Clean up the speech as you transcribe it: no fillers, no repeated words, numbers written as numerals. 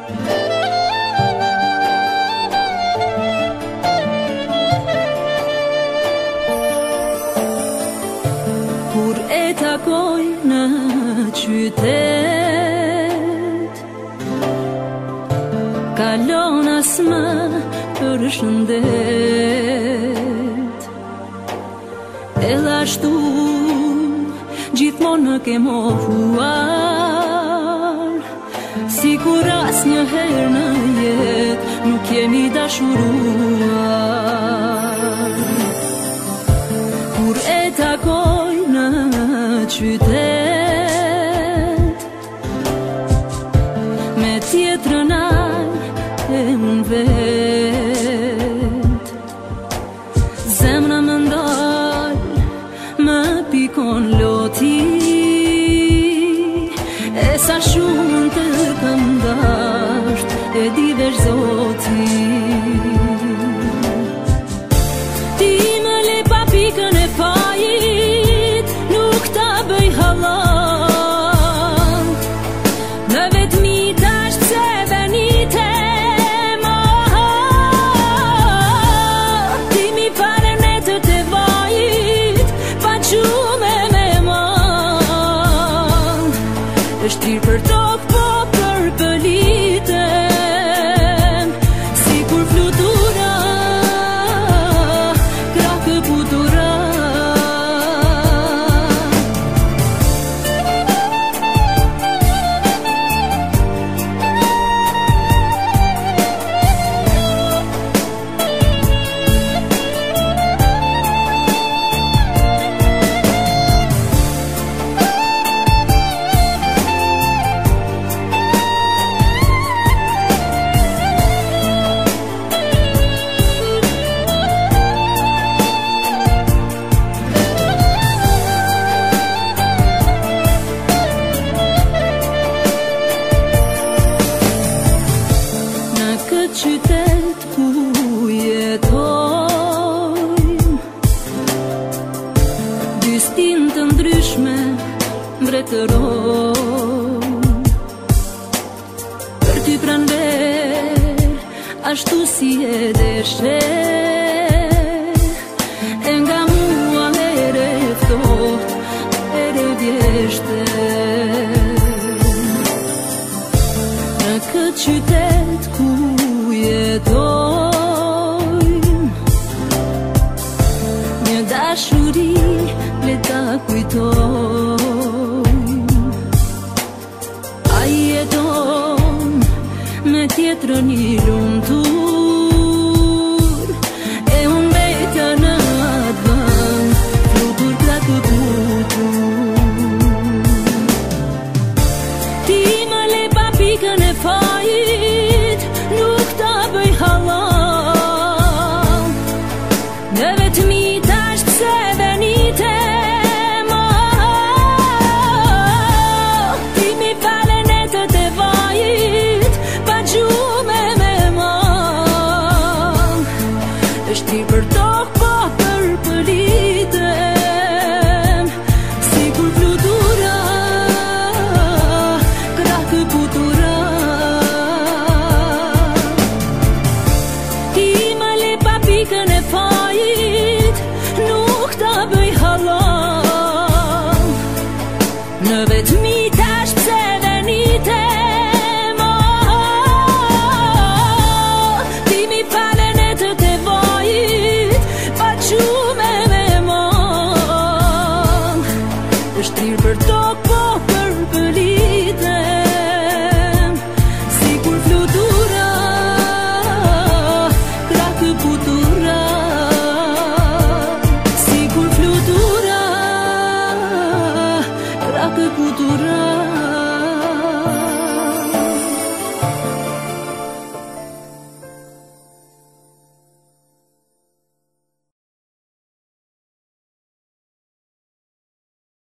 Kur e takoj në qytet, kalon as më përshëndet. Edhe ashtu gjithmonë më ke mohuar, sikur asnjëherë në jetë nuk jemi dashuruar. Kur e takoj në qytet, me tjetrën aj e unë vet, zemra më ndal, më pikon loti, e sa shumë të kam dasht, e di vesh Zoti. Ti më le pa pikën e fajit, nuk ta bëj halal, në vetmi tash pse venitem. Ti mi fare netët e vajit, pa qume me man, është tirë për tokë po për pëlitem, sikur flutura, krahë putura. Qytet ku jetojmë, dy stinë të ndryshme mbretërojmë, për ty pranver ashtu si e deshe, e nga mua ere ftoht, ere vjeshte. Në këtë qytet ku jetojmë, një dashuri le ta kujtojmë. Ai jeton me tjetrën i lumtur, e unë mbeta në atë vend, flutur plakë putur. Ti më le pa pikën e fajit, nuk ta bëj halal, në vetmi tash pse venitem. Ti mi fale netët e vajit, pa gjume me man, është ti për tokë po për pëlitem, sikur flutura, krahë putura. Ti më le pa pikën e fajit, nuk ta bëj halal, në vetmi tash pse venitem. Ti mi fale netët e vajit, pa qume me man, është tirë për tokë po për pëlitem, sikur flutura, krahë putura, sikur flutura, krahë putura.